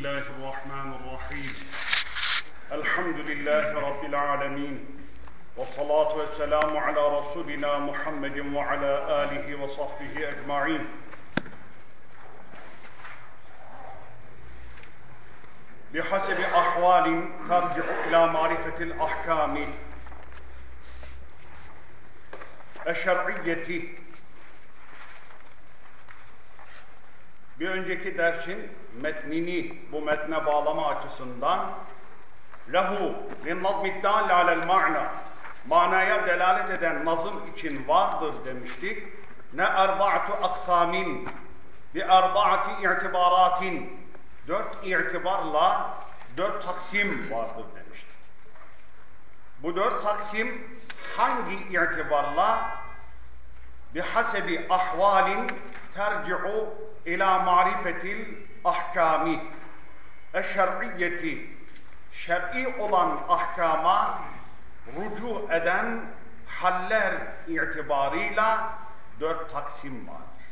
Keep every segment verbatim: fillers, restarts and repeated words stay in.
Bismillahirrahmanirrahim. Elhamdülillahi Rabbil alemin. Ve salatu ve selamu ala Resulina Muhammedin ve ala alihi ve sahbihi ecma'in. Bihasebi ahvalin terci'u ila marifetil ahkami eşşer'iyyeti. Bir önceki dersin metnini bu metne bağlama açısından lehu min nazmi dâlle alel ma'na, manaya delalet eden nazım için vardır demiştik. Ne erba'atu aksamin bi erba'ati i'tibaratin, dört itibarla dört taksim vardır demiştik. Bu dört taksim hangi itibarla? Bihasebi ahvalin terci'u ila marifetil ahkami eşşer'iyyeti, şer'i olan ahkama rücu eden haller itibarıyla dört taksim vardır.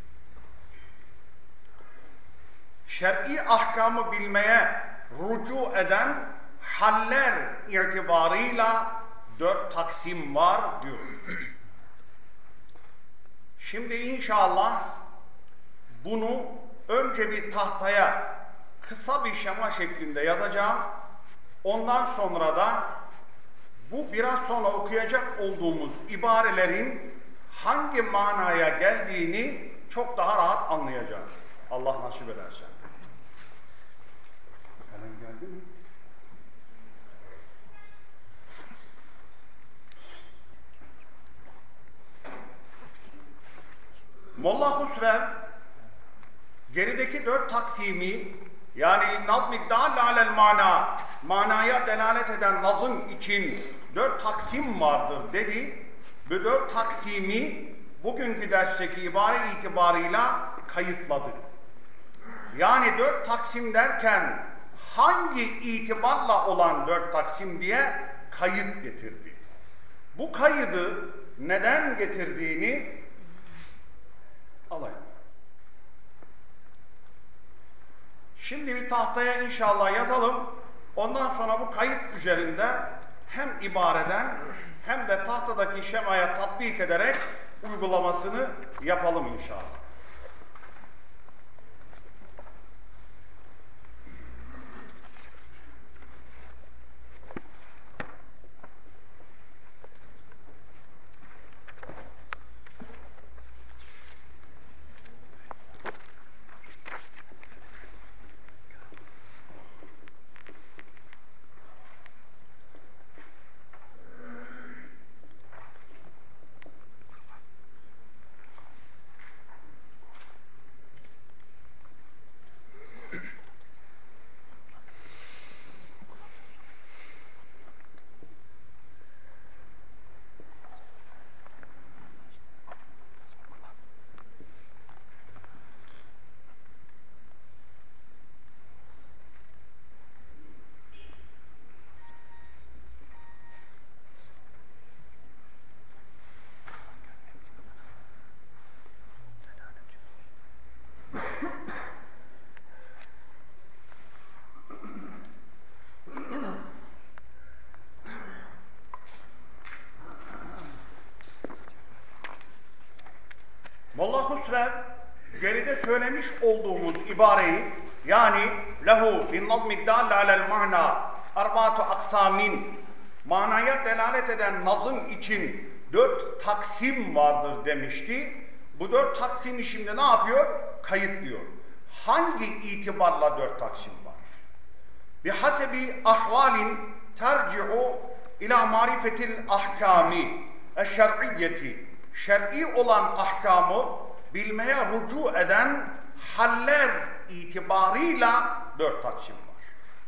Şer'i ahkamı bilmeye rücu eden haller itibarıyla dört taksim var diyoruz. Şimdi inşallah bunu önce bir tahtaya kısa bir şema şeklinde yazacağım. Ondan sonra da bu biraz sonra okuyacak olduğumuz ibarelerin hangi manaya geldiğini çok daha rahat anlayacağız. Allah nasip ederse. Kalem geldi mi? Molla Husrev gerideki dört taksimi, yani nazm-i dâlle alel mana, manaya delalet eden nazım için dört taksim vardır dedi. Bu dört taksimi bugünkü dersteki ibare itibarıyla kayıtladı. Yani dört taksim derken hangi itibarla olan dört taksim diye kayıt getirdi. Bu kaydı neden getirdiğini alayım. Şimdi bir tahtaya inşallah yazalım. Ondan sonra bu kayıt üzerinde hem ibareden hem de tahtadaki şemaya tatbik ederek uygulamasını yapalım inşallah. Molla Husrev geride söylemiş olduğumuz ibareyi, yani lehu bin nazmi dâlle alel ma'na arba'atu aksamin, manaya delalet eden nazım için dört taksim vardır demişti. Bu dört taksimi şimdi ne yapıyor? Kayıtlıyor. Hangi itibarla dört taksim var? Bihasebi ahvalin terci'u ila marifetil ahkami eşşer'iyyeti, şer'i olan ahkamı bilmeye rücu eden haller itibarıyla dört taksim var.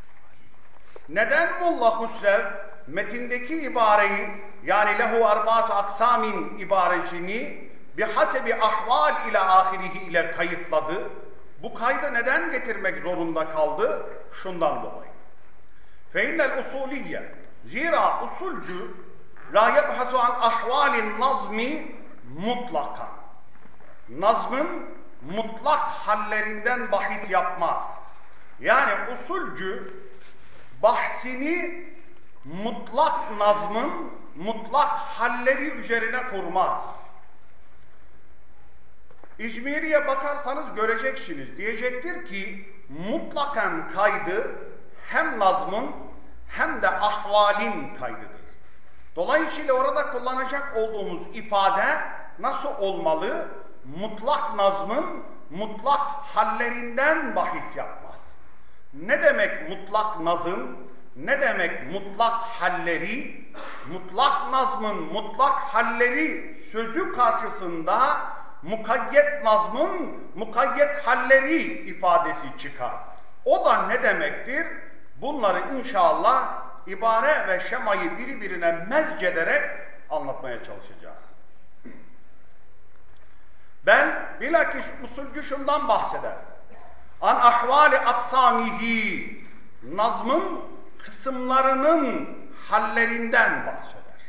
Neden Molla Husrev metindeki ibareyi, yani lehu erba'atu aksamin ibaresini bihasebi ahval ile ahirihi ile kayıtladı? Bu kaydı neden getirmek zorunda kaldı? Şundan dolayı. Feinnel usuliyye, zira usulcü la yebhasu an ahvalin nazmi mutlaka. Nazmın mutlak hallerinden bahis yapmaz. Yani usulcü bahsini mutlak nazmın mutlak halleri üzerine kurmaz. İzmiri'ye bakarsanız göreceksiniz. Diyecektir ki mutlakan kaydı hem nazmın hem de ahvalin kaydıdır. Dolayısıyla orada kullanacak olduğumuz ifade nasıl olmalı? Mutlak nazmın mutlak hallerinden bahis yapmaz. Ne demek mutlak nazım? Ne demek mutlak halleri? Mutlak nazmın mutlak halleri sözü karşısında mukayyet nazmın mukayyet halleri ifadesi çıkar. O da ne demektir? Bunları inşallah ibare ve şemayı birbirine mezcederek anlatmaya çalışacağız. Ben bilakis usulcü şundan bahseder. An ahvali aksamihi, nazmın kısımlarının hallerinden bahseder.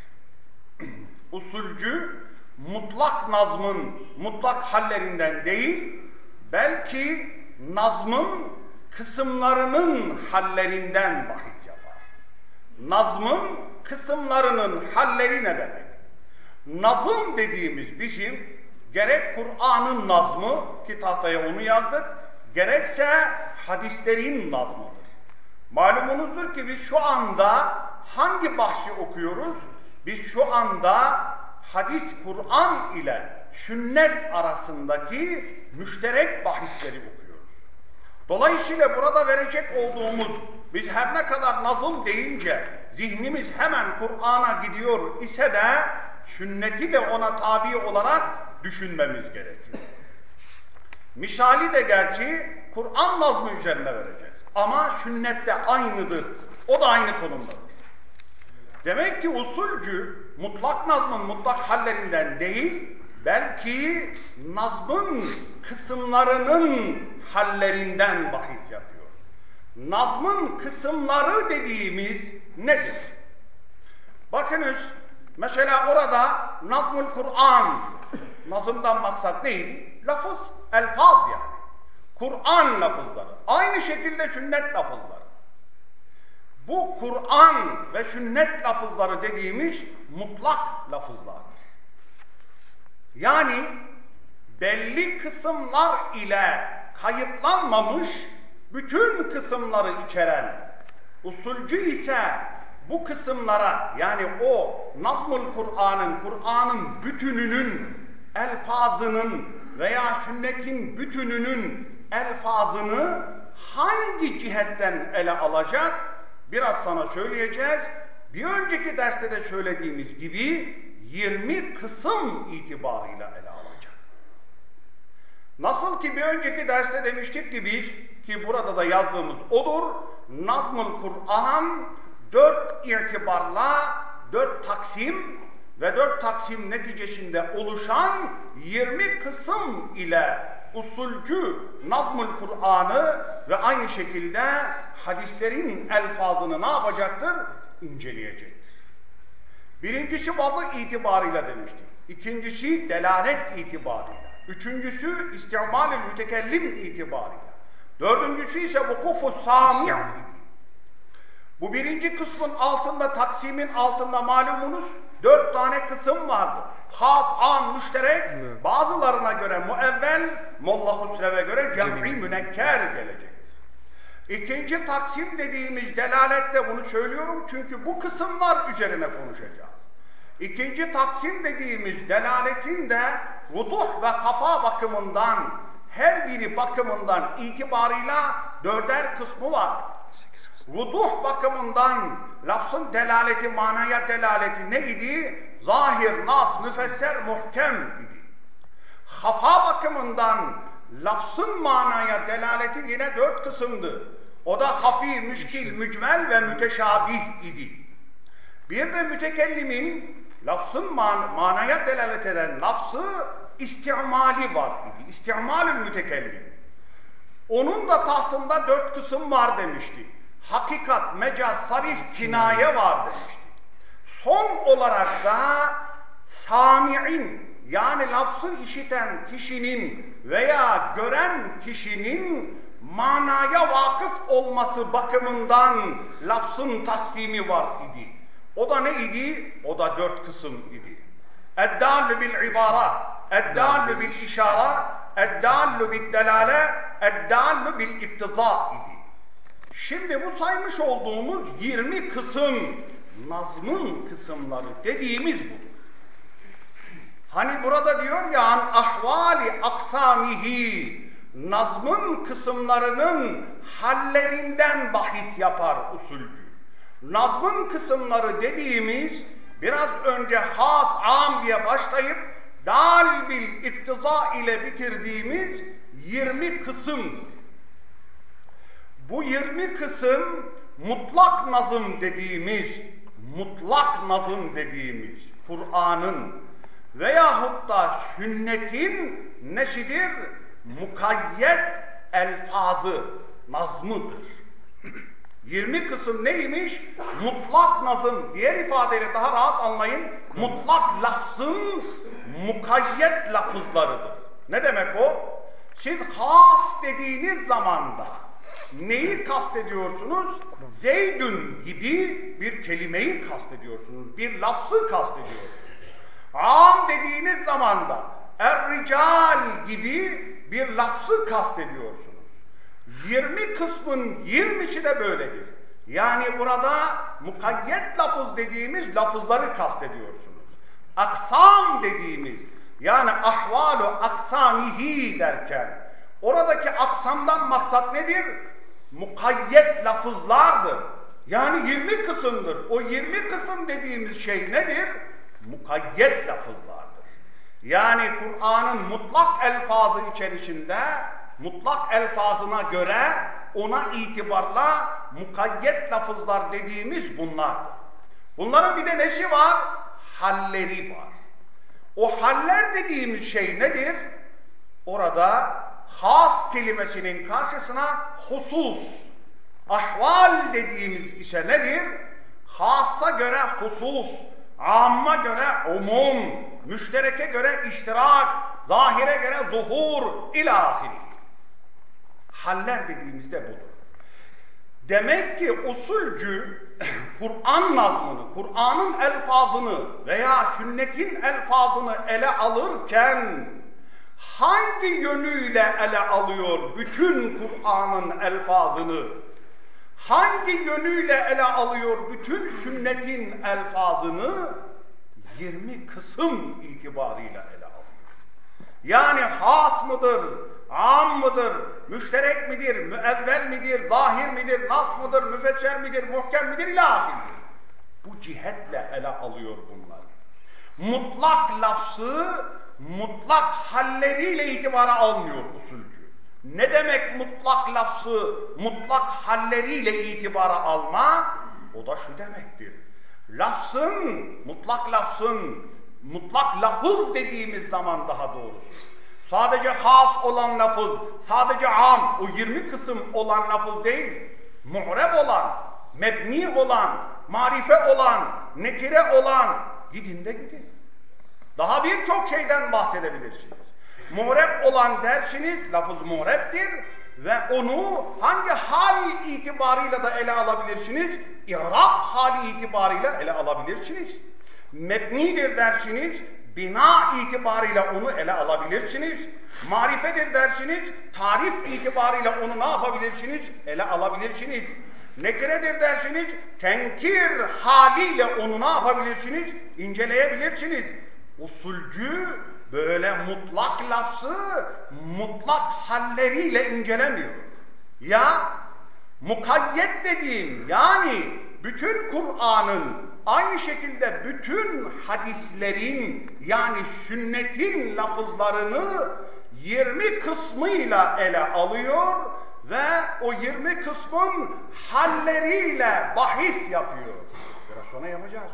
Usulcü mutlak nazmın mutlak hallerinden değil, belki nazmın kısımlarının hallerinden bahis yapar. Nazmın kısımlarının halleri ne demek? Nazım dediğimiz bizim gerek Kur'an'ın nazmı ki tahtaya onu yazdık, gerekse hadislerin nazmıdır. Malumunuzdur ki biz şu anda hangi bahsi okuyoruz? Biz şu anda hadis, Kur'an ile sünnet arasındaki müşterek bahisleri okuyoruz. Dolayısıyla burada verecek olduğumuz, biz her ne kadar nazım deyince zihnimiz hemen Kur'an'a gidiyor ise de sünneti de ona tabi olarak düşünmemiz gerekiyor. Misali de gerçi Kur'an nazmı üzerine vereceğiz. Ama sünnette aynıdır. O da aynı konumdadır. Demek ki usulcü mutlak nazmın mutlak hallerinden değil, belki nazmın kısımlarının hallerinden bahis yapıyor. Nazmın kısımları dediğimiz nedir? Bakınız, mesela orada nazmul Kur'an, nazımdan maksat değil, lafız, elfaz yani. Kur'an lafızları, aynı şekilde sünnet lafızları. Bu Kur'an ve sünnet lafızları dediğimiz mutlak lafızlardır. Yani belli kısımlar ile kayıtlanmamış bütün kısımları içeren, usulcü ise bu kısımlara, yani o nazmul Kur'an'ın, Kur'an'ın bütününün elfazının veya sünnetin bütününün elfazını hangi cihetten ele alacak? Biraz sana söyleyeceğiz. Bir önceki derste de söylediğimiz gibi yirmi kısım itibarıyla ele alacak. Nasıl ki bir önceki derste demiştik ki biz, ki burada da yazdığımız odur, Nazmul Kur'an dört itibarla, dört taksim ve dört taksim neticesinde oluşan yirmi kısım ile usulcü Nazmul Kur'an'ı ve aynı şekilde hadislerin elfazını ne yapacaktır? İnceleyecektir. Birincisi vadıh itibarıyla demiştik. İkincisi delalet itibarıyla. Üçüncüsü istimal-i mütekellim itibarıyla. Dördüncüsü ise vukufu sami'. Bu birinci kısmın altında, taksimin altında malumunuz dört tane kısım vardı. Has, am, müşterek, evet. Bazılarına göre müevvel, Molla Hüsrev'e göre cem'i münekker gelecektir. İkinci taksim dediğimiz delalette bunu söylüyorum çünkü bu kısımlar üzerine konuşacağız. İkinci taksim dediğimiz delaletin de vuduh ve kafa bakımından, her biri bakımından itibarıyla dörder kısmı var. Vuduh bakımından lafzın delaleti, manaya delaleti ne idi? Zahir, nas, müfesser, muhkem idi. Hafa bakımından lafzın manaya delaleti yine dört kısımdı. O da hafi, müşkil, mücmel ve müteşabih idi. Bir de mütekellimin lafzın man manaya delalet eden lafzı istimali var idi. İstimalül mütekellim. Onun da tahtında dört kısım var demiştik. Hakikat, mecaz, sarih, kinaye var demiştik. Son olarak da sami'in, yani lafzı işiten kişinin veya gören kişinin manaya vakıf olması bakımından lafzın taksimi var idi. O da ne idi? O da dört kısım idi. Eddâllü bil ibara, eddâllü bil işara, eddâllü bil delale, eddâllü bil iktiza idi. Şimdi bu saymış olduğumuz yirmi kısım nazmın kısımları dediğimiz bu. Hani burada diyor ya an ahvali aksamihi, nazmın kısımlarının hallerinden bahis yapar usulcü. Nazmın kısımları dediğimiz biraz önce has am diye başlayıp dal bil iktiza ile bitirdiğimiz yirmi kısım. Bu yirmi kısım mutlak nazım dediğimiz, mutlak nazım dediğimiz Kur'an'ın veyahut da sünnetin neşidir? Mukayyet elfazı, nazmıdır. yirmi kısım neymiş? Mutlak nazım. Diğer ifadeyle daha rahat anlayın. Mutlak lafzın mukayyet lafızlarıdır. Ne demek o? Siz has dediğiniz zamanda neyi kastediyorsunuz? Zeydün gibi bir kelimeyi kastediyorsunuz. Bir lafzı kastediyorsunuz. Am dediğiniz zamanda er-rical gibi bir lafzı kastediyorsunuz. yirmi kısmın yirmisi de böyledir. Yani burada mukayyet lafız dediğimiz lafızları kastediyorsunuz. Aksam dediğimiz yani ahvalu aksamihi derken oradaki aksamdan maksat nedir? Mukayyet lafızlardır. Yani yirmi kısımdır. O yirmi kısım dediğimiz şey nedir? Mukayyet lafızlardır. Yani Kur'an'ın mutlak elfazı içerisinde mutlak elfazına göre ona itibarla mukayyet lafızlar dediğimiz bunlardır. Bunların bir de nesi var? Halleri var. O haller dediğimiz şey nedir? Orada has kelimesinin karşısına husus, ahval dediğimiz ise nedir? Hassa göre husus, amma göre umum, müştereke göre iştirak, zahire göre zuhur ilahiri. Haller dediğimizde budur. Demek ki usulcü Kur'an nazmını, Kur'an'ın elfazını veya sünnetin elfazını ele alırken hangi yönüyle ele alıyor bütün Kur'an'ın elfazını? Hangi yönüyle ele alıyor bütün sünnetin elfazını? yirmi kısım itibarıyla ele alıyor. Yani has mıdır, am mıdır, müşterek midir, müevvel midir, zahir midir, nas mıdır, müfesser midir, muhkem midir, ilahir. Bu cihetle ele alıyor bunlar. Mutlak lafzı, mutlak halleriyle itibara almıyor usulcü. Ne demek mutlak lafzı, mutlak halleriyle itibara alma? O da şu demektir. Lafzın, mutlak lafzın, mutlak lafız dediğimiz zaman daha doğrusu. Sadece has olan lafız, sadece am, o yirmi kısım olan lafız değil. Mu'reb olan, mebni olan, marife olan, nekire olan, gidin de gidin. Daha birçok şeyden bahsedebilirsiniz. Mu'reb olan dersiniz, lafız mu'rebdir ve onu hangi hal itibarıyla da ele alabilirsiniz? İ'rab hali itibarıyla ele alabilirsiniz. Mebnidir dersiniz, bina itibarıyla onu ele alabilirsiniz. Marifedir dersiniz, tarif itibarıyla onu ne yapabilirsiniz? Ele alabilirsiniz. Nekiredir dersiniz, tenkir haliyle onu ne yapabilirsiniz? İnceleyebilirsiniz. Usulcü böyle mutlak lafzı mutlak halleriyle incelemiyor. Ya mukayyet dediğim yani bütün Kur'an'ın aynı şekilde bütün hadislerin yani sünnetin lafızlarını yirmi kısmıyla ele alıyor ve o yirmi kısmın halleriyle bahis yapıyor. Biraz sonra yapacağız.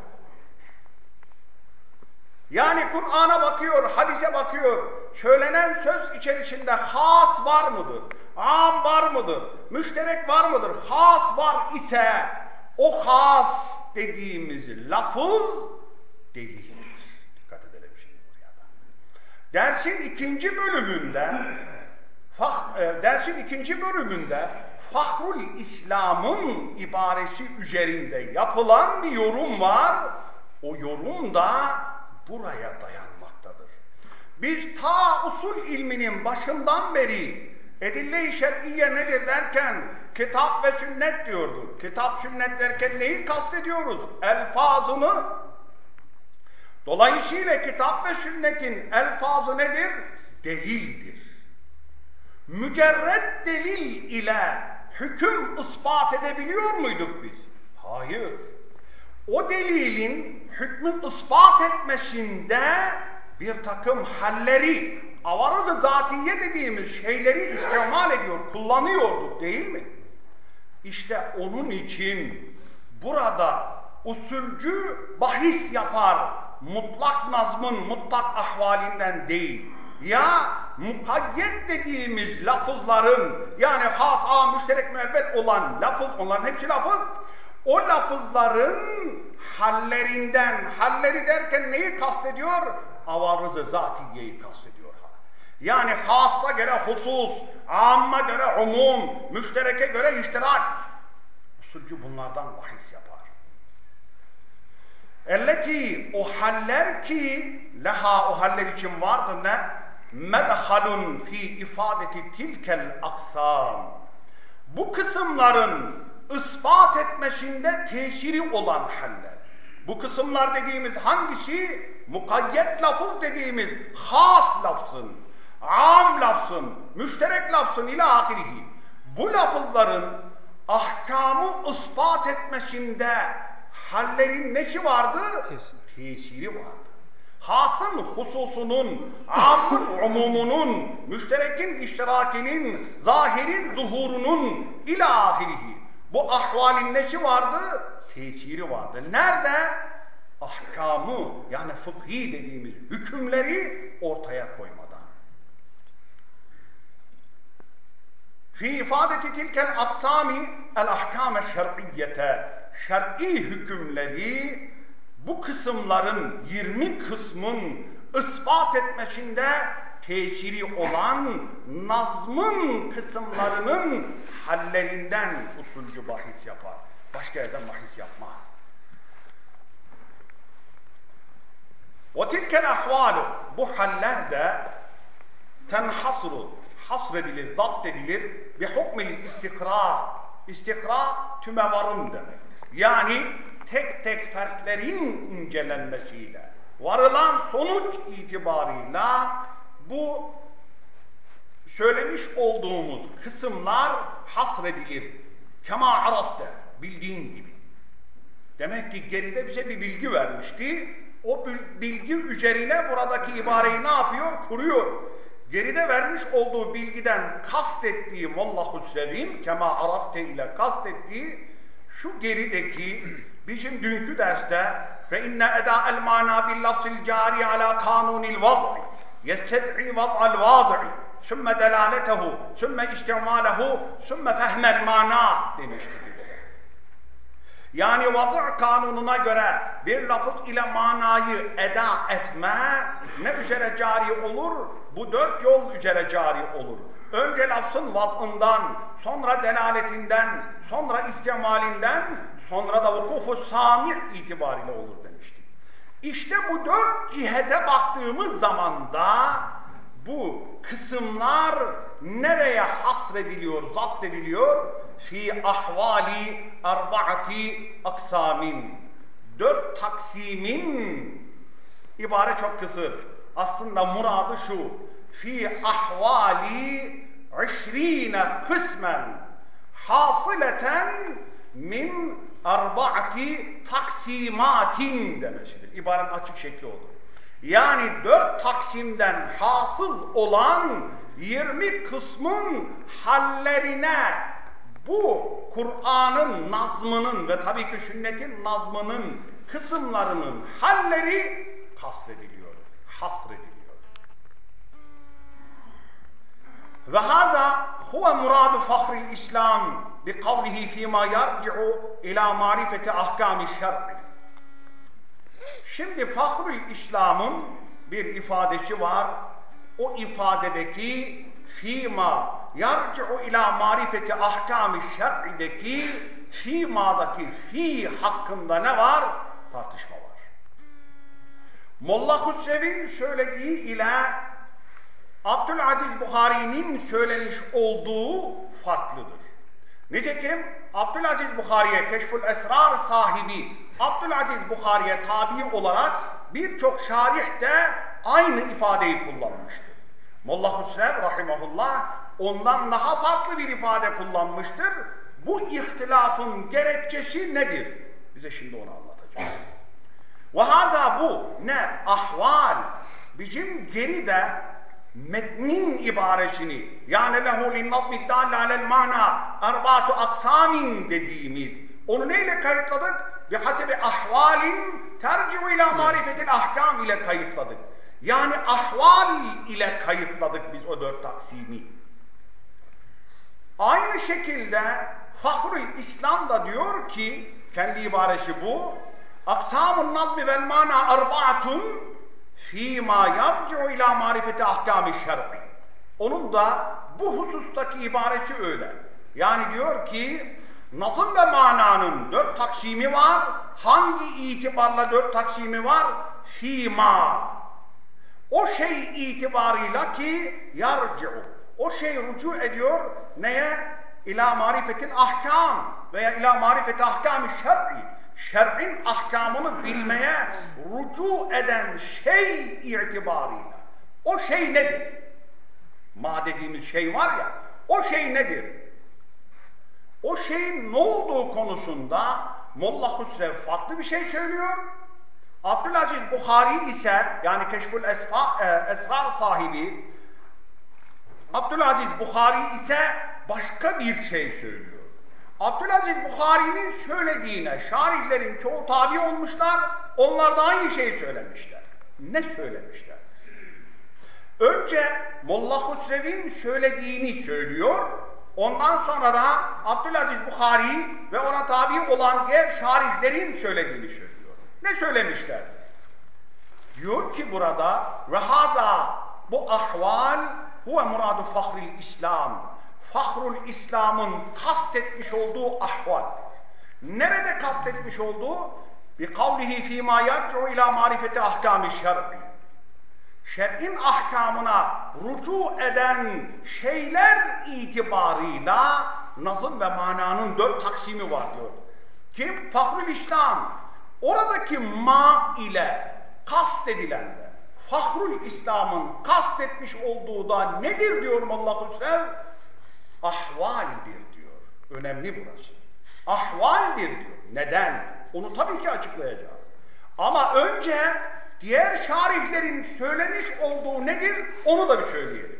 Yani Kur'an'a bakıyor, hadise bakıyor. Söylenen söz içerisinde has var mıdır? Am var mıdır? Müşterek var mıdır? Has var ise o has dediğimiz lafız delildir. Dikkat edelim şimdi buraya da. Dersin ikinci bölümünde Fah, e, dersin ikinci bölümünde Fahrul İslam'ın ibaresi üzerinde yapılan bir yorum var. O yorum da buraya dayanmaktadır. Biz ta usul ilminin başından beri edille-i şer'iyye nedir derken kitap ve sünnet diyorduk. Kitap sünnet derken neyi kastediyoruz? Elfazını. Dolayısıyla kitap ve sünnetin elfazı nedir? Delildir. Mücerred delil ile hüküm ispat edebiliyor muyduk biz? Hayır. O delilin hükmü ispat etmesinde bir takım halleri, avarız-ı zatiye dediğimiz şeyleri istimal ediyor, kullanıyorduk değil mi? İşte onun için burada usulcü bahis yapar, mutlak nazmın mutlak ahvalinden değil. Ya mukayyet dediğimiz lafızların, yani has, am, müşterek, müebbet olan lafız, onların hepsi lafız, o lafızların hallerinden, halleri derken neyi kastediyor? Avarız-ı zatiyeyi kastediyor. Yani hassa göre husus, amma göre umum, müştereke göre iştirak. Usulcü bunlardan bahis yapar. Elleti, o haller ki, leha o haller için vardır ne? Medhalun fi ifadeti tilkel aksam. Bu kısımların ispat etmesinde tesiri olan haller. Bu kısımlar dediğimiz hangisi? Mukayyet lafız dediğimiz has lafzın, am lafzın, müşterek lafzın ila ahirihi. Bu lafızların ahkamı ispat etmesinde hallerin neşi vardı? Tesiri, Tesiri vardı. Hasın hususunun, amın umumunun, müşterekin iştirakinin, zahirin zuhurunun ila ahirihi. Bu ahvalin neşi vardı? Tesiri vardı. Nerede? Ahkamı, yani fıkhi dediğimiz hükümleri ortaya koymadan. Fi ifadeti tilkel aksami el ahkame şer'iyyete. Şer'i hükümleri bu kısımların, yirmi kısmın ispat etmesinde tesiri olan nazmın kısımlarının hallerinden usulcü bahis yapar. Başka yerden bahis yapmaz. وَتِلْكَ الْاَحْوَالُ Bu haller de tenhasru, hasredilir, zapt edilir bihukmil istikra. İstikra tümevarın demektir. Yani tek tek fertlerin incelenmesiyle, varılan sonuç itibarıyla bu söylemiş olduğumuz kısımlar hasredilir. Kema arafte, bildiğin gibi. Demek ki geride bize bir bilgi vermişti. O bilgi üzerine buradaki ibareyi ne yapıyor? Kuruyor. Geride vermiş olduğu bilgiden kastettiği vallahu sevim, kema arafte ile kastettiği şu gerideki bizim dünkü derste fe inne eda'el mana bil lafzil cari ala kanunil vad'i yested'i vad'al vad'i sümme delaletehu sümme istimalehu sümme fehmel mana demiştik. Yani vadı' kanununa göre bir lafız ile manayı eda etme ne üzere cari olur? Bu dört yol üzere cari olur. Önce lafzın vaz'ından, sonra delaletinden, sonra istimalinden, sonra da vukufu sami' itibariyle olur demiştik. İşte bu dört cihete baktığımız zaman da bu kısımlar nereye hasrediliyor, zapt ediliyor? Fi ahvali arba'ati aksamin. Dört taksimin, ibare çok kısır. Aslında muradı şu. Fi ahvali işrine kısmen hasıleten min arba'ati taksimatin demesidir. İbarenin açık şekli olur. Yani dört taksimden hasıl olan yirmi kısmın hallerine bu Kur'an'ın nazmının ve tabii ki sünnetin nazmının kısımlarının halleri kastediliyor, hasrediliyor. Ve haza huve muradu fahril İslam bi kavlihi fîmâ yarci'u ilâ marifeti ahkâmi şer'i. Şimdi Fahrül İslam'ın bir ifadesi var. O ifadedeki fîmâ yarci'u ilâ marifeti ahkâmi şer'ideki fîmâdaki fi hakkında ne var? Tartışma var. Molla Hüsrev'in söylediği ile Abdülaziz Buhari'nin söylemiş olduğu farklıdır. Nitekim Abdülaziz Buhari'ye Keşfül Esrar sahibi Abdülaziz Buhari'ye tabi olarak birçok şarih de aynı ifadeyi kullanmıştır. Molla Hüsrev rahimahullah ondan daha farklı bir ifade kullanmıştır. Bu ihtilafın gerekçesi nedir? Bize şimdi onu anlatacak. Ve hâzâ bu ne? Ahval. Bizim geride metnin ibaresini yani lehu linnazmi dâlle alel mana erbâtu aksamin dediğimiz onu neyle kayıtladık? Bihasebi ahvalin tercihu ila marifetil ahkam ile kayıtladık. Yani ahval ile kayıtladık biz o dört taksimi. Aynı şekilde Fahrül İslam da diyor ki kendi ibaresi bu aksamun nazmi vel mana erba'atun fîmâ yarci'u ilâ marifeti ahkâmi şer'i. Onun da bu husustaki ibaresi öyle. Yani diyor ki nazım ve mananın dört taksimi var. Hangi itibarla dört taksimi var? Fîmâ. O şey itibarıyla ki yarci'u. O şey rücu ediyor neye? İlâ marifetil ahkâm veya ilâ marifeti ahkâmi şer'i. Şer'in ahkamını bilmeye rücu eden şey itibarıyla. O şey nedir? Ma dediğimiz şey var ya, o şey nedir? O şeyin ne olduğu konusunda Molla Hüsrev farklı bir şey söylüyor. Abdülaziz Buhari ise yani Keşfül Esfa, e, Esrar sahibi Abdülaziz Buhari ise başka bir şey söylüyor. Abdülaziz Buhari'nin söylediğine şarihlerin çoğu tabi olmuşlar, onlar da aynı şeyi söylemişler. Ne söylemişler? Önce Molla Hüsrev'in söylediğini söylüyor, ondan sonra da Abdülaziz Buhari ve ona tabi olan diğer şarihlerin söylediğini söylüyor. Ne söylemişler? Diyor ki burada ve hâzâ bu ahval huve muradu fahril İslam. Fahrul İslam'ın kastetmiş olduğu ahval. Nerede kastetmiş olduğu? Bi kavlihi fîmâ yarci'u ilâ marifeti ahkâmi şer'i. Şer'in ahkamına rücu eden şeyler itibarıyla nazım ve mananın dört taksimi var diyor. Kim? Fahrul İslam. Oradaki ma ile kastedilen de Fahrul İslam'ın kastetmiş olduğu da nedir diyor Molla Hüsrev? Ahvaldir diyor. Önemli burası. Ahvaldir diyor. Neden? Onu tabii ki açıklayacağız. Ama önce diğer şarihlerin söylemiş olduğu nedir? Onu da bir söyleyelim.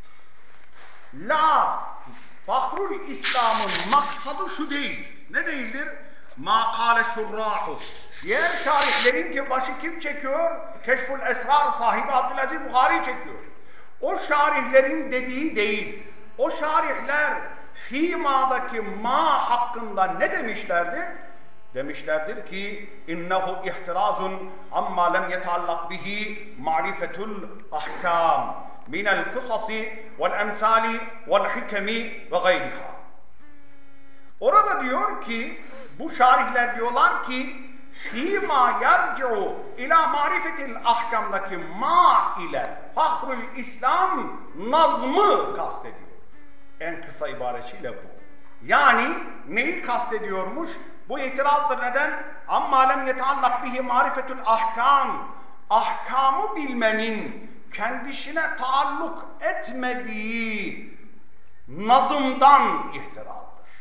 La Fahrul İslam'ın maksadı şu değil. Ne değildir? Ma kâle şurrâhu. Diğer şarihlerin ki başı kim çekiyor? Keşfül Esrar sahibi Abdülaziz Buhari çekiyor. O şarihlerin dediği değil. O şarihler fîmâdaki ma hakkında ne demişlerdir? Demişlerdir ki innehu ihtirazun amma lem yetallak bihi ma'rifetul ahkam minel kısasi vel emsali vel hikemi ve gayriha. Orada diyor ki bu şarihler diyorlar ki fîmâ yarci'u ilâ marifetil ahkamdaki ma ile Fahrul İslam nazmı kastediyor. En kısa ibaresiyle bu. Yani neyi kastediyormuş? Bu itirazdır neden? Amma lem yetallak bihi marifetül ahkam. Ahkamı bilmenin kendisine taalluk etmediği nazımdan ihtirazdır.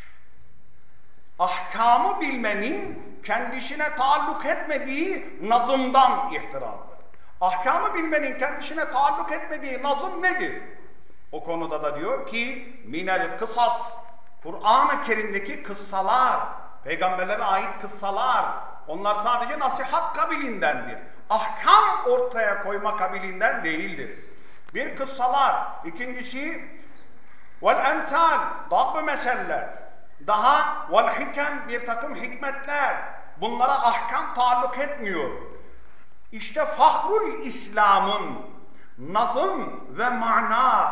Ahkamı bilmenin kendisine taalluk etmediği nazımdan ihtirazdır. Ahkamı bilmenin kendisine taalluk etmediği nazım nedir? O konuda da diyor ki minel kısas, Kur'an-ı Kerim'deki kıssalar, peygamberlere ait kıssalar, onlar sadece nasihat kabilindendir. Ahkam ortaya koyma kabilinden değildir. Bir kıssalar, ikincisi vel emsal, dabb-ı meseleler, daha vel hikem, bir takım hikmetler, bunlara ahkam taalluk etmiyor. İşte Fahrul İslam'ın nazım ve mana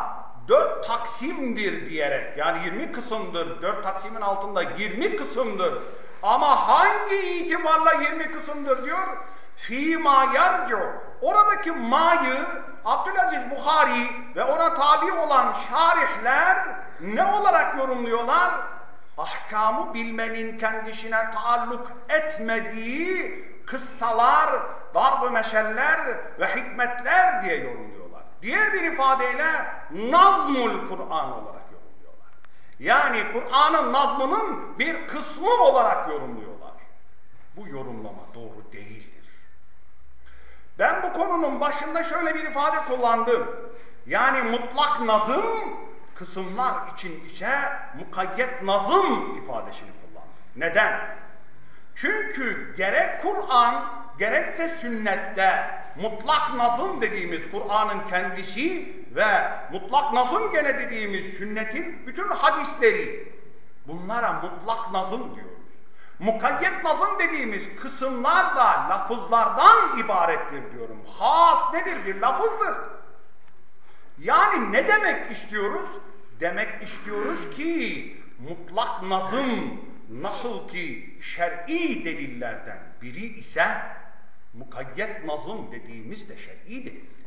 dört taksimdir diyerek, yani yirmi kısımdır, dört taksimin altında yirmi kısımdır. Ama hangi itibarla yirmi kısımdır diyor? Fîmâ yercu. Oradaki ma'yı Abdülaziz Buhari ve ona tabi olan şarihler ne olarak yorumluyorlar? Ahkamı bilmenin kendisine taalluk etmediği kıssalar, darb-ı meşeller ve hikmetler diye yorumluyorlar. Diğer bir ifadeyle nazmul Kur'an olarak yorumluyorlar. Yani Kur'an'ın nazmının bir kısmı olarak yorumluyorlar. Bu yorumlama doğru değildir. Ben bu konunun başında şöyle bir ifade kullandım. Yani mutlak nazım kısımlar için ise mukayyet nazım ifadesini kullandım. Neden? Çünkü gerek Kur'an gerekse sünnette mutlak nazım dediğimiz Kur'an'ın kendisi ve mutlak nazım gene dediğimiz sünnetin bütün hadisleri, bunlara mutlak nazım diyoruz. Mukayyet nazım dediğimiz kısımlar da lafızlardan ibarettir diyorum. Has nedir? Bir lafızdır. Yani ne demek istiyoruz? Demek istiyoruz ki mutlak nazım nasıl ki şer'i delillerden biri ise mukayyet nazım dediğimiz de şer'i delildir.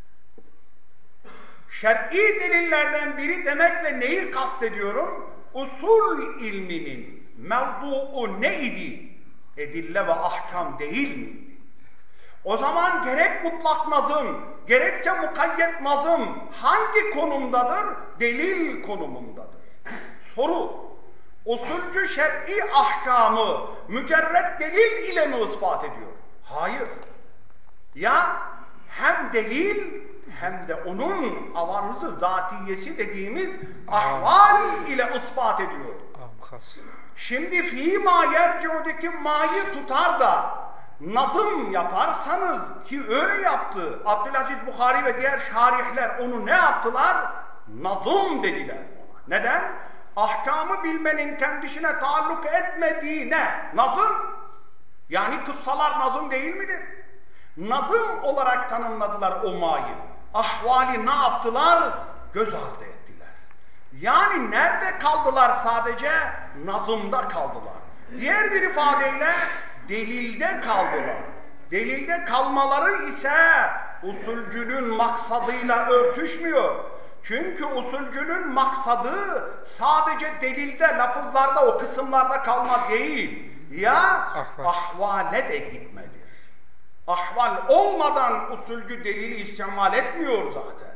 Şer'i delillerden biri demekle neyi kastediyorum? Usul ilminin mevduu neydi? Edille ve ahkam değil miydi? O zaman gerek mutlak nazım, gerekçe mukayyet nazım hangi konumdadır? Delil konumundadır. Soru, usulcü şer'i ahkamı mücerred delil ile mi ispat ediyor? Hayır. Ya hem delil hem de onun avarızı zatiyesi dediğimiz ahval ile ispat ediyor. Şimdi fîmâ yerci'udaki ma'yı tutar da nazım yaparsanız, ki öyle yaptı Abdülaziz Buhari ve diğer şarihler, onu ne yaptılar? Nazım dediler ona. Neden? Ahkamı bilmenin kendisine taalluk etmediğine nazım, yani kıssalar nazım değil midir? Nazım olarak tanımladılar o ma'yı. Ahvali ne yaptılar? Göz ardı ettiler. Yani nerede kaldılar sadece? Nazımda kaldılar. Diğer bir ifadeyle delilde kaldılar. Delilde kalmaları ise usulcünün maksadıyla örtüşmüyor. Çünkü usulcünün maksadı sadece delilde, lafızlarda, o kısımlarda kalma değil. Ya ahval. ahvale de gitmedir. Ahval olmadan usulcü delili istimal etmiyor zaten.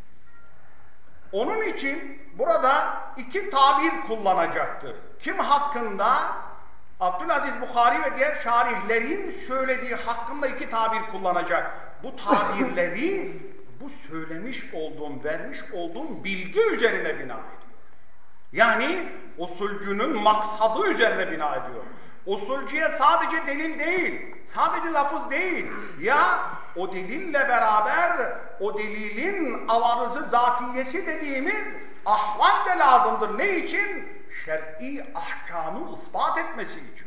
Onun için burada iki tabir kullanacaktır. Kim hakkında? Abdülaziz Buhari ve diğer şarihlerin söylediği hakkında iki tabir kullanacak. Bu tabirleri bu söylemiş olduğum, vermiş olduğum bilgi üzerine bina ediyor. Yani usulcünün maksadı üzerine bina ediyor. Usulcüye sadece delil değil, sadece lafız değil. Ya o delille beraber o delilin avarızı zatiyesi dediğimiz ahval da lazımdır. Ne için? Şer'i ahkamı ispat etmesi için.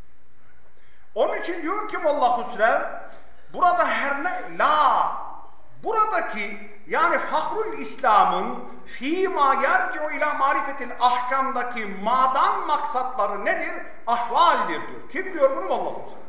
Onun için diyor ki Vallahu Sürev, burada her ne la, buradaki yani Fahrul İslam'ın fîmâ yerci'u ilâ marifetil ahkamdaki ma'dan maksatları nedir? Ahvaldir diyor. Kim diyor bunu? Vallahu Sürev.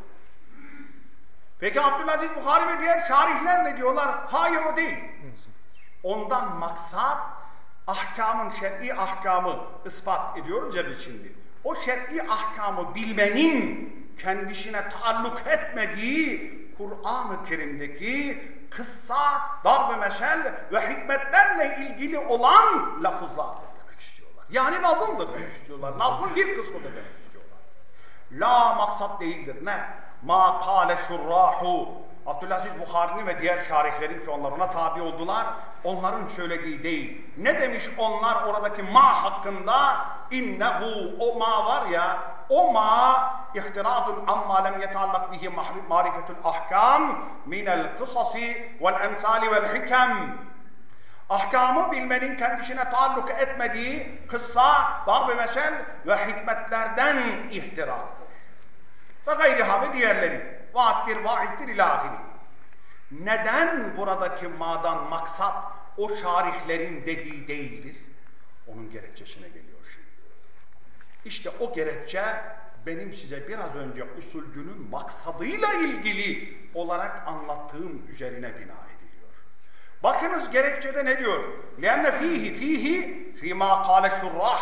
Peki Abdülaziz Buhari ve diğer şarihler ne diyorlar? Hayır, o değil. Ondan maksat ahkamın, şer'i ahkamı ispat ediyoruz ya biz şimdi. O şer'i ahkamı bilmenin kendisine taalluk etmediği Kur'an-ı Kerim'deki kıssa, darb-ı meşel ve hikmetlerle ilgili olan lafızlardır demek istiyorlar. Yani nazımdır demek istiyorlar. Nazmın bir kısmıdır demek istiyorlar. La maksat değildir. Ne? Ma kâle şurrahu. Abdülaziz Buhari'nin ve diğer şarihlerin ki onlar ona tabi oldular, onların söylediği değil. Ne demiş onlar oradaki ma hakkında? İnnehu, o ma var ya, o ma ihtirafun amma lem yetallak bihi marifetul ahkam minel kısasi vel emsali vel hikem. Ahkamı bilmenin kendisine taalluk etmediği kıssa, darb-ı mesel ve hikmetlerden ihtiraftır. Ve gayriha ve diğerleri. Vaattir, vaittir ilahiri. Neden buradaki ma'dan maksat o şarihlerin dediği değildir. Onun gerekçesine geliyor şimdi. İşte o gerekçe benim size biraz önce usulcünün maksadıyla ilgili olarak anlattığım üzerine bina ediliyor. Bakınız gerekçede ne diyor? لَاَنَّ ف۪يهِ ف۪يهِ ف۪يمَا قَالَ شُرَّحِ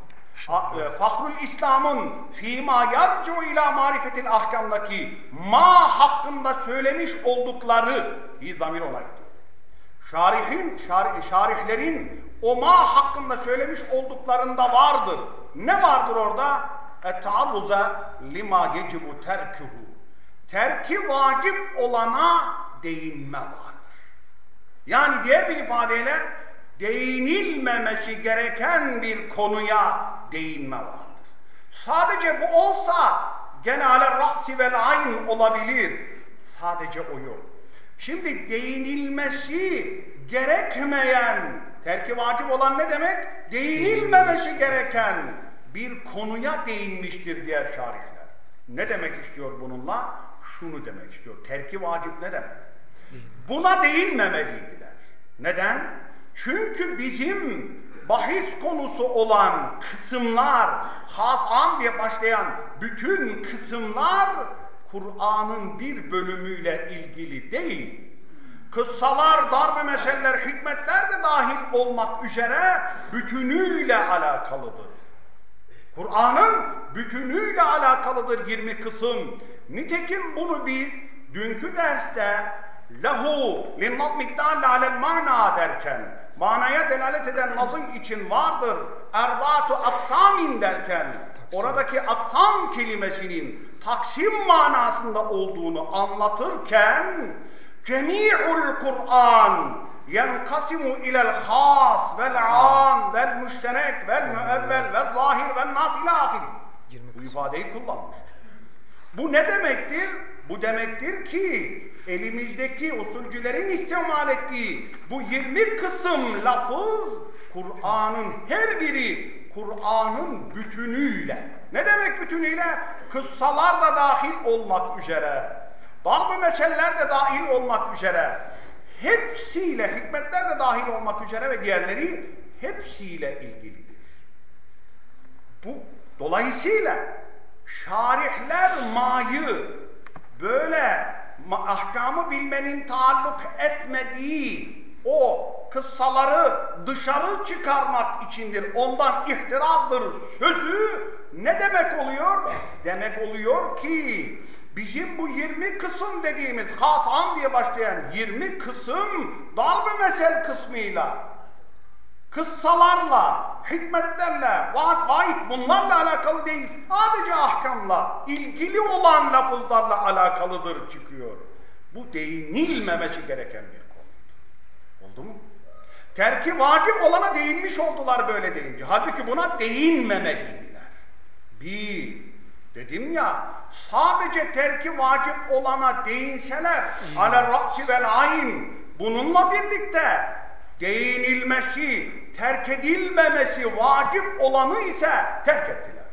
Fahrul İslam'ın fîmâ yarcu ilâ marifetil ahkamdaki ma hakkında söylemiş oldukları bir zamir olarak diyor. Şarihin, şarih, şarihlerin o ma hakkında söylemiş olduklarında vardır. Ne vardır orada? Et-taarruza lima yecibu terkuhu. Terki vacip olana değinme vardır. Yani diğer bir ifadeyle değinilmemesi gereken bir konuya değinme vardır. Sadece bu olsa gene ale ra'si vel ayn olabilir. Sadece o yok. Şimdi değinilmesi gerekmeyen, terki vacip olan ne demek? Değinilmemesi gereken bir konuya değinmiştir diğer şarihler. Ne demek istiyor bununla? Şunu demek istiyor. Terki vacip ne demek? Buna değinmemeliydiler. Neden? Çünkü bizim bahis konusu olan kısımlar, has-am diye başlayan bütün kısımlar Kur'an'ın bir bölümüyle ilgili değil. Kıssalar, darb-ı meseleler, hikmetler de dahil olmak üzere bütünüyle alakalıdır. Kur'an'ın bütünüyle alakalıdır yirmi kısım. Nitekim bunu biz dünkü derste lehu linnazmiddâlle alel ma'na derken, manaya delalet eden nazım için vardır, erbatu aksamin derken, oradaki aksam kelimesinin taksim manasında olduğunu anlatırken, cemi'ul Kur'an yenkasimu ilel khas vel am vel müşterek vel müevvel vel zahir vel nas ila ahiri. Bu ifadeyi kullanmış. Bu ne demektir? Bu demektir ki elimizdeki usulcülerin istimal ettiği bu yirmi kısım lafız Kur'an'ın her biri Kur'an'ın bütünüyle. Ne demek bütünüyle? Kıssalar da dahil olmak üzere, darb-ı meseleler de dahil olmak üzere, hepsiyle, hikmetler de dahil olmak üzere ve diğerleri hepsiyle ilgilidir. Bu dolayısıyla şarihler ma'yı böyle ahkamı bilmenin taalluk etmediği o kıssaları dışarı çıkarmak içindir. Ondan ihtirazdır sözü ne demek oluyor? Demek oluyor ki bizim bu yirmi kısım dediğimiz has-am diye başlayan yirmi kısım darb-ı mesel kısmıyla, kıssalarla, hikmetlerle, vaat, vaid bunlarla alakalı değil, sadece ahkamla, ilgili olan lafızlarla alakalıdır çıkıyor. Bu değinilmemesi gereken bir konu. Oldu mu? Terki vacip olana değinmiş oldular böyle deyince. Halbuki buna değinmemeliydiler. Bir, dedim ya, sadece terki vacip olana değinseler, ale ra'si vel ayn, bununla birlikte değinilmesi, terk edilmemesi vacip olanı ise terk ettiler.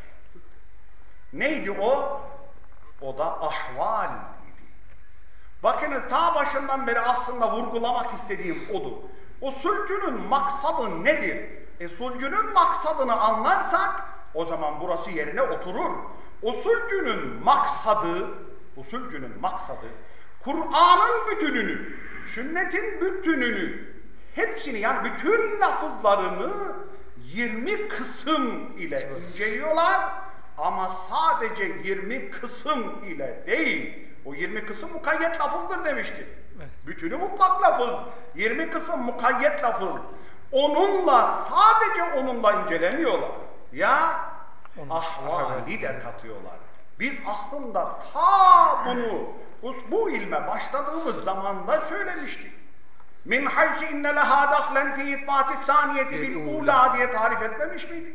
Neydi o? O da ahval idi. Bakınız ta başından beri aslında vurgulamak istediğim odur. Usulcünün maksadı nedir? Usulcünün maksadını anlarsak o zaman burası yerine oturur. Usulcünün maksadı, usulcünün maksadı Kur'an'ın bütününü, sünnetin bütününü, hepsini yani bütün lafızlarını yirmi kısım ile inceliyorlar ama sadece yirmi kısım ile değil. O yirmi kısım mukayyet lafızdır demişti. Evet. Bütünü mutlak lafız. yirmi kısım mukayyet lafız. Onunla sadece onunla incelemiyorlar. Ya ahvali de katıyorlar. Biz aslında ta bunu bu ilme başladığımız zamanda söylemiştik. Min haysi inne leha dahlen fi itbati saniyeti bil ula diye tarif etmemiş miydik?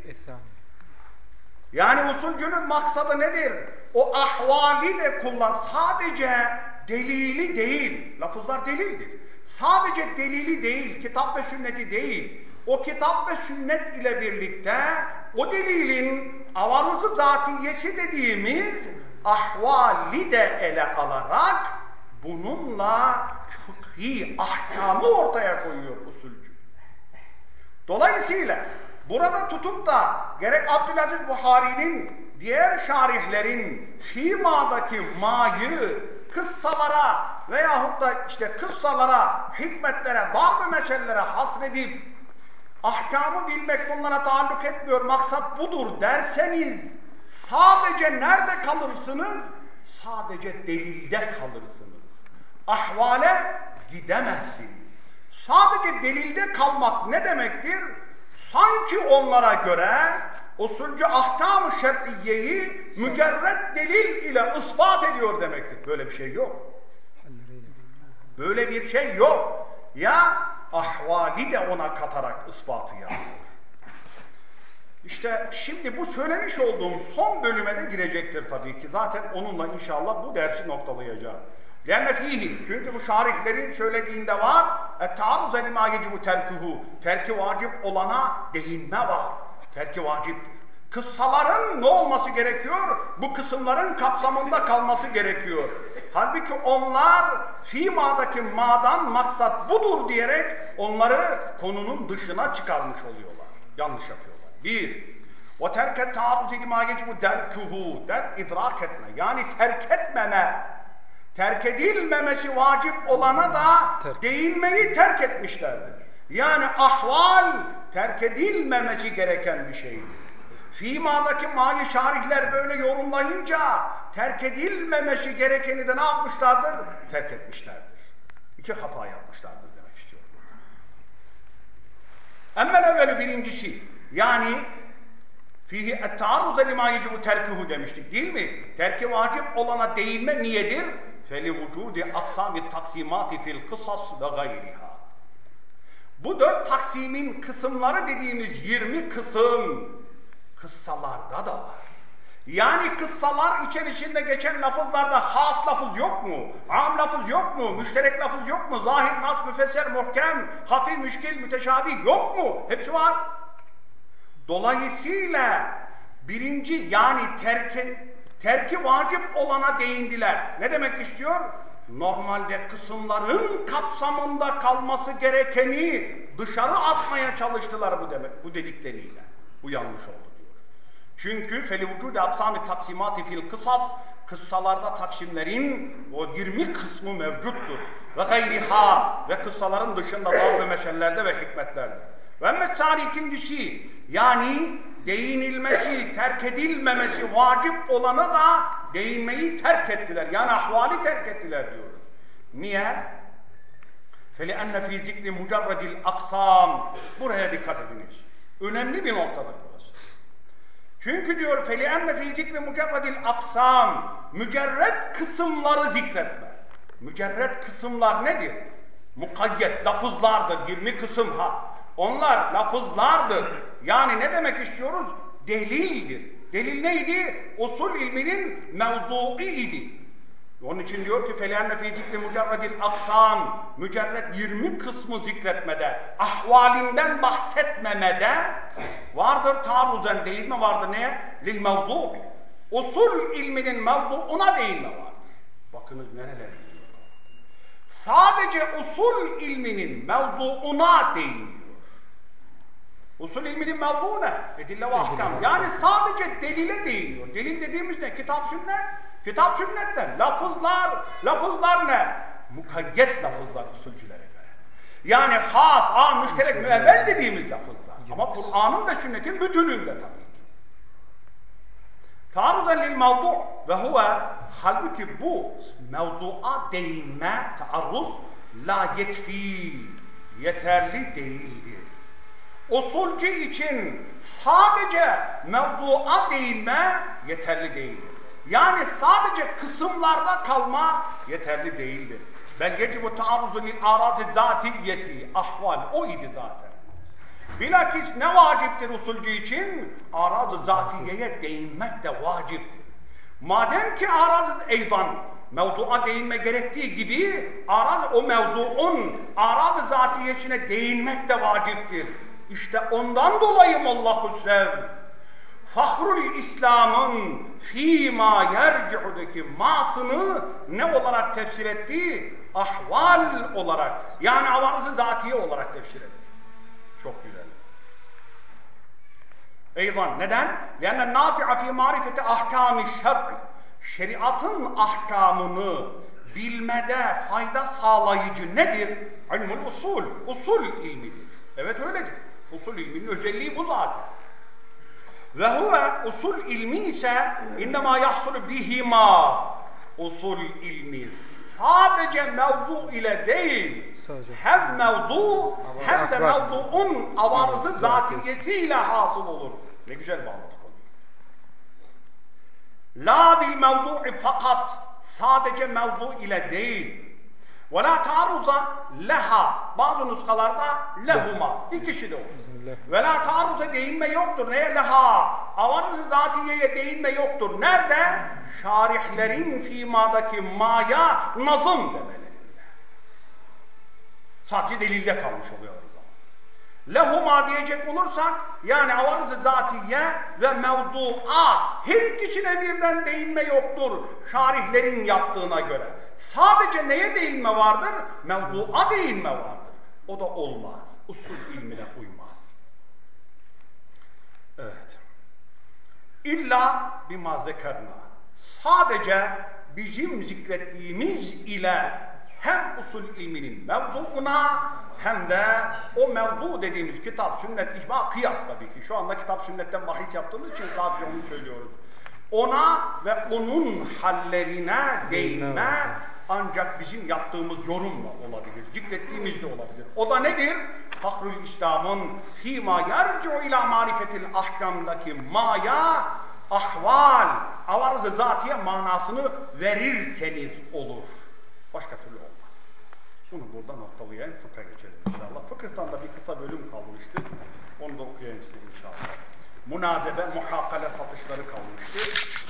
Yani usulcünün maksadı nedir? O ahvali de kullan. Sadece delili değil. Lafızlar delildir. Sadece delili değil, kitap ve sünneti değil. O kitap ve sünnet ile birlikte o delilin avarızı zatiyesi dediğimiz ahvali de ele alarak bununla fıkhi ahkamı ortaya koyuyor usulcü. Dolayısıyla burada tutup da gerek Abdülaziz Buhari'nin, diğer şarihlerin fîmâdaki ma'yı kıssalara veyahut da işte kıssalara, hikmetlere, bazı meselelere hasredip ahkamı bilmek bunlara taalluk etmiyor, maksat budur derseniz sadece nerede kalırsınız? Sadece delilde kalırsınız. Ahvale gidemezsiniz. Sadece delilde kalmak ne demektir? Sanki onlara göre usulcü ahkam-ı şer'iyeyi mücerred delil ile ispat ediyor demektir. Böyle bir şey yok. Böyle bir şey yok. Ya ahvali de ona katarak ispatı yapıyor. İşte şimdi bu söylemiş olduğum son bölüme de girecektir tabii ki. Zaten onunla inşallah bu dersi noktalayacağım. لَنَّ ف۪يهِ Çünkü bu şarihlerin söylediğinde var اَتَّعَرُزَ لِمَا يَجِبُ تَرْكُهُ Terki vacip olana değinme var. Terki vaciptir. Kıssaların ne olması gerekiyor? Bu kısımların kapsamında kalması gerekiyor. Halbuki onlar fîmâdaki ma'dan maksat budur diyerek onları konunun dışına çıkarmış oluyorlar. Yanlış yapıyorlar. Bir, o terk et taarruzi lima yecibu derkuhu, der idrak etme. Yani terk etmeme, terk edilmemesi vacip olana da terk. Değinmeyi terk etmişlerdir. Yani ahval terk edilmemesi gereken bir şeydir. Fîmâdaki mâ'yı şarihler böyle yorumlayınca terk edilmemesi gerekeni de ne yapmışlardır? Terk etmişlerdir. İki hata yapmışlardır demek istiyorum. Emmel evveli birincisi, yani fihi et-taarruza lima yecibu terkuhu demiştik değil mi? Terki vacip olana değinme niyedir? Feli vücudi aksami taksimati fil kısas ve gayriha. Bu dört taksimin kısımları dediğimiz yirmi kısım kıssalarda da var. Yani kıssalar içerisinde geçen lafızlarda has lafız yok mu? Am lafız yok mu? Müşterek lafız yok mu? Zahir, nas, müfesser, muhkem, hafif, müşkil, müteşabih yok mu? Hepsi var. Dolayısıyla birinci yani terki, terki vacip olana değindiler. Ne demek istiyor? Normalde kısımların kapsamında kalması gerekeni dışarı atmaya çalıştılar bu demek, bu dedikleriyle. Bu yanlış oldu diyor. Çünkü فَلِوْجُودَ aksami taksimati fil kısas kıssalarda taksimlerin o yirmi kısmı mevcuttur. Ve gayriha ve kıssaların dışında bazı meşellerde ve hikmetlerde. Ve emmetsâni ikincisi yani değinilmesi, terk edilmemesi vacip olana da değinmeyi terk ettiler. Yani ahvali terk ettiler diyoruz. Niye? فَلِأَنَّ فِي ذِكْرِ مُجَرَّدِ الْاَقْسَامِ Buraya dikkat ediniz. Önemli bir noktadır burası. Çünkü diyor فَلِأَنَّ فِي ذِكْرِ مُجَرَّدِ الْاَقْسَامِ Mücerred kısımları zikretme. Mücerred kısımlar nedir? Mukayyet, lafızlardır. yirmi kısım ha. Onlar lafızlardır. Yani ne demek istiyoruz? Delildir. Delil neydi? Usul ilminin mevzui idi. Onun için diyor ki فَلَيَنَّ فِي ذِكْرِ مُجَرَّدِ الْاَقْسَامِ Mücerred yirmi kısmı zikretmede, ahvalinden bahsetmemede vardır taarruzen değinme vardır neye? لِلْمَوْضُعِ Usul ilminin mevzuuna değinme vardır. Bakınız nerelere gidiyor. Sadece usul ilminin mevzuuna değiniyor. Usul ilminin mevzuu ne? Edille ve ahkam. Yani sadece delile değiniyor. Delil dediğimiz ne? Kitap sünnet. Kitap sünnetten. Lafızlar. Lafızlar ne? Mukayyet lafızlar usulcülere göre. Yani has, am, müşterek, müevvel dediğimiz lafızlar. Ama Kur'an'ın ve sünnetin bütününde tabii ki. Taarruzen lil mevzu ve huve halbuki bu mevzu'a değinme, taarruz la yekfi yeterli değildir. Usulcu için sadece mevzu'a değinme yeterli değildir. Yani sadece kısımlarda kalma yeterli değildir. Bel yecibu taarruzu lil arad-ı zatiyeti ahval o idi zaten. Bilakis ne vaciptir usulcu için? Arad-ı zatiyeye değinmek de vaciptir. Madem ki arad-ı eydan mevzu'a değinme gerektiği gibi arad o mevzuun arad-ı zatiyesine değinmek de vaciptir. İşte ondan dolayı Allahu sev Fahrul İslam'ın fîmâ yerci'udaki ma'sını ne olarak tefsir etti? Ahval olarak. Yani avarızı zatiye olarak tefsir etti. Çok güzel. Eyvan. Neden? لَاَنَّ النَّافِعَ فِي مَعْرِفَةِ اَحْكَامِ الشَّرْعِ Şeriatın ahkamını bilmede fayda sağlayıcı nedir? İlmul usul. Usul ilmidir. Evet öyledir. Usul ilminin özelliği bu zaten. Ve huve usul ilmi ise innema yahsulu bihima. Usul ilmi sadece mevzu ile değil, sadece. hem mevzu hem de mevzuun avarızı zatiyesiyle hasıl olur. Ne güzel bağladık onu. La bil mevdu'i fakat sadece mevzu ile değil. Ve la taarruza leha. Bazı nuskalarda lehuma. İkisi de olur. Ve la taarruza değinme yoktur. Neye leha? Avarız-ı zatiyeye değinme yoktur. Nerede? Şarihlerin fimadaki maya nazım demelerinde. Sadece delilde kalmış oluyor o zaman. Lehuma diyecek olursak yani avarız-ı zatiye ve mevzu'a her ikisine birden değinme yoktur. Şarihlerin yaptığına göre. Sadece neye değinme vardır? Mevzu'a değinme vardır. O da olmaz. Usul ilmine uymaz. Evet. İlla bima zekerna. Sadece bizim zikrettiğimiz ile hem usul ilminin mevzuuna hem de o mevzu dediğimiz kitap, sünnet, icma, kıyas tabii ki. Şu anda kitap sünnetten bahis yaptığımız için sadece onu söylüyoruz. Ona ve onun hallerine değinme ancak bizim yaptığımız yorumla olabilir, zikrettiğimiz de olabilir. O da nedir? Fakrul İslam'ın fîmâ yerci'u ilâ marifetil ahkamdaki maya, ahval, avarız-ı zatiye manasını verirseniz olur. Başka türlü olmaz. Bunu burada noktalayayım, fıkha geçelim inşallah. Fıkıhtan da bir kısa bölüm kalmıştı. Onu da okuyayım size inşallah. Münazebe, muhakkale satışları kalmıştı.